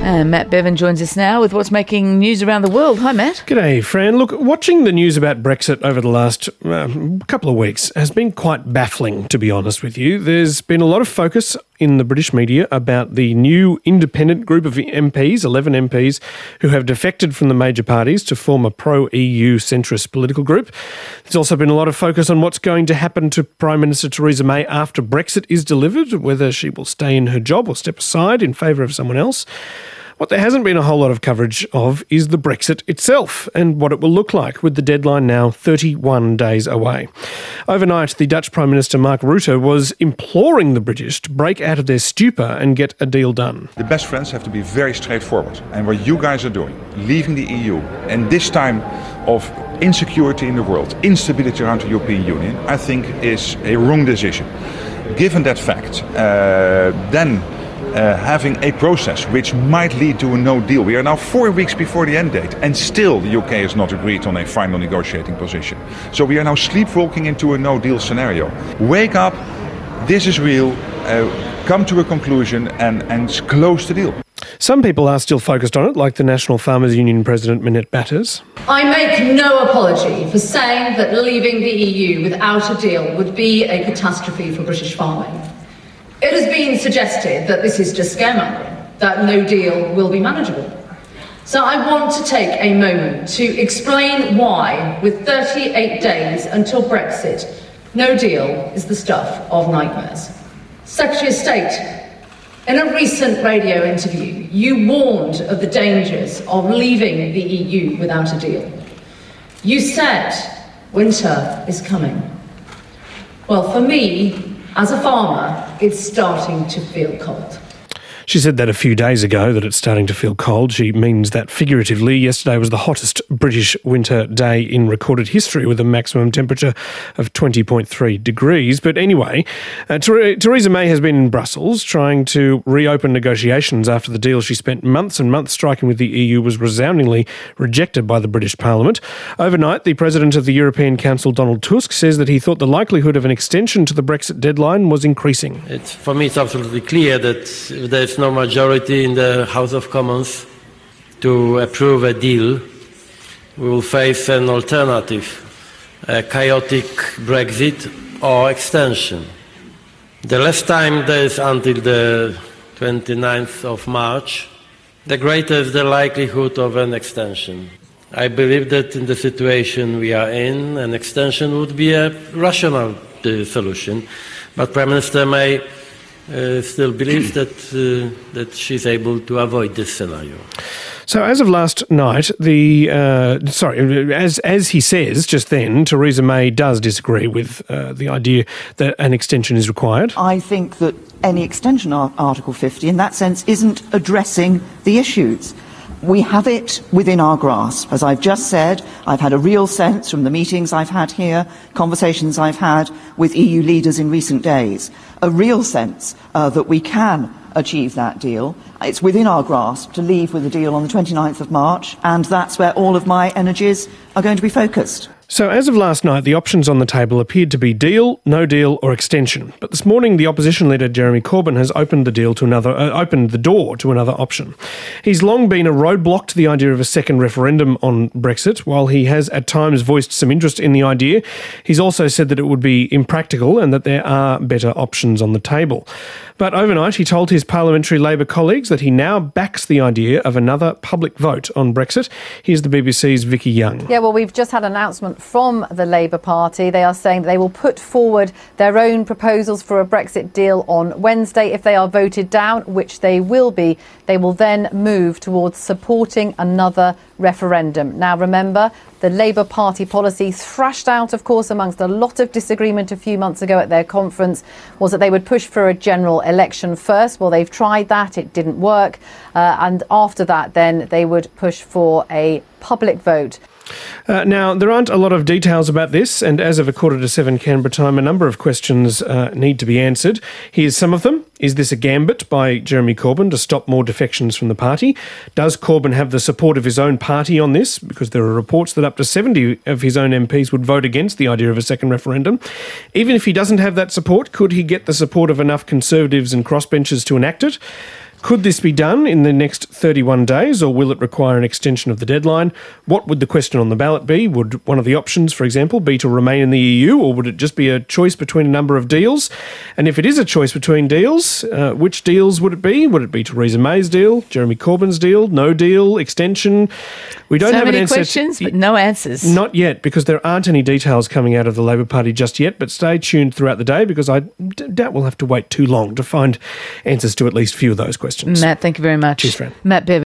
And Matt Bevan joins us now with what's making news around the world. Hi, Matt. G'day, Fran. Look, watching the news about Brexit over the last couple of weeks has been quite baffling, to be honest with you. There's been a lot of focus in the British media about the new independent group of MPs, 11 MPs, who have defected from the major parties to form a pro-EU centrist political group. There's also been a lot of focus on what's going to happen to Prime Minister Theresa May after Brexit is delivered, whether she will stay in her job or step aside in favour of someone else. What there hasn't been a whole lot of coverage of is the Brexit itself and what it will look like, with the deadline now 31 days away. Overnight, the Dutch Prime Minister Mark Rutte was imploring the British to break out of their stupor and get a deal done. The best friends have to be very straightforward. And what you guys are doing, leaving the EU, and this time of insecurity in the world, instability around the European Union, I think is a wrong decision. Given that fact, then having a process which might lead to a no deal. We are now 4 weeks before the end date and still the UK has not agreed on a final negotiating position. So we are now sleepwalking into a no deal scenario. Wake up, this is real, come to a conclusion and close the deal. Some people are still focused on it, like the National Farmers Union President Minette Batters. I make no apology for saying that leaving the EU without a deal would be a catastrophe for British farming. It has been suggested that this is just scaremongering, that no deal will be manageable. So I want to take a moment to explain why, with 38 days until Brexit, no deal is the stuff of nightmares. Secretary of State, in a recent radio interview, you warned of the dangers of leaving the EU without a deal. You said winter is coming. Well, for me, as a farmer, it's starting to feel cold. She said that a few days ago, that it's starting to feel cold. She means that figuratively. Yesterday was the hottest British winter day in recorded history, with a maximum temperature of 20.3 degrees. But anyway, Theresa May has been in Brussels trying to reopen negotiations after the deal she spent months and months striking with the EU was resoundingly rejected by the British Parliament. Overnight, the President of the European Council, Donald Tusk, says that he thought the likelihood of an extension to the Brexit deadline was increasing. For me, it's absolutely clear that if there's no majority in the House of Commons to approve a deal, we will face an alternative, a chaotic Brexit or extension. The less time there is until the 29th of March, the greater is the likelihood of an extension. I believe that in the situation we are in, an extension would be a rational solution, but Prime Minister May still believes that she's able to avoid this scenario. So as of last night, as he says just then, Theresa May does disagree with the idea that an extension is required. I think that any extension of Article 50 in that sense isn't addressing the issues. We have it within our grasp. As I've just said, I've had a real sense from the meetings I've had here, conversations I've had with EU leaders in recent days, a real sense that we can achieve that deal. It's within our grasp to leave with a deal on the 29th of March, and that's where all of my energies are going to be focused. So as of last night, the options on the table appeared to be deal, no deal or extension. But this morning, the opposition leader Jeremy Corbyn has opened the door to another option. He's long been a roadblock to the idea of a second referendum on Brexit. While he has at times voiced some interest in the idea, he's also said that it would be impractical and that there are better options on the table. But overnight, he told his parliamentary Labor colleagues that he now backs the idea of another public vote on Brexit. Here's the BBC's Vicky Young. Yeah, well, we've just had an announcement from the Labour Party. They are saying that they will put forward their own proposals for a Brexit deal on Wednesday. If they are voted down, which they will be, they will then move towards supporting another referendum. Now, remember, the Labour Party policy, thrashed out, of course, amongst a lot of disagreement a few months ago at their conference, was that they would push for a general election first. Well, they've tried that. It didn't work. And after that, then they would push for a public vote. Now, there aren't a lot of details about this, and as of 7:15 Canberra time, a number of questions need to be answered. Here's some of them. Is this a gambit by Jeremy Corbyn to stop more defections from the party? Does Corbyn have the support of his own party on this? Because there are reports that up to 70 of his own MPs would vote against the idea of a second referendum. Even if he doesn't have that support, could he get the support of enough Conservatives and crossbenchers to enact it? Could this be done in the next 31 days, or will it require an extension of the deadline? What would the question on the ballot be? Would one of the options, for example, be to remain in the EU, or would it just be a choice between a number of deals? And if it is a choice between deals, which deals would it be? Would it be Theresa May's deal, Jeremy Corbyn's deal, no deal, extension? We don't So have an many answer. questions, but no answers. Not yet, because there aren't any details coming out of the Labor Party just yet, but stay tuned throughout the day, because I doubt we'll have to wait too long to find answers to at least a few of those questions. Matt, thank you very much. Cheers, friend. Matt Bevan.